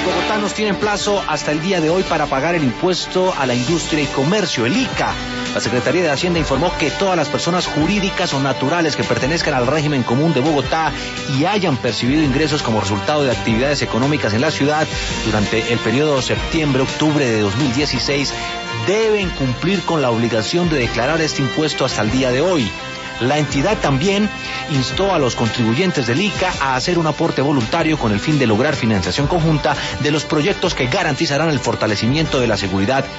Los bogotanos tienen plazo hasta el día de hoy para pagar el impuesto a la industria y comercio, el ICA. La Secretaría de Hacienda informó que todas las personas jurídicas o naturales que pertenezcan al régimen común de Bogotá y hayan percibido ingresos como resultado de actividades económicas en la ciudad durante el periodo septiembre-octubre de 2016 deben cumplir con la obligación de declarar este impuesto hasta el día de hoy. La entidad también instó a los contribuyentes del ICA a hacer un aporte voluntario con el fin de lograr financiación conjunta de los proyectos que garantizarán el fortalecimiento de la seguridad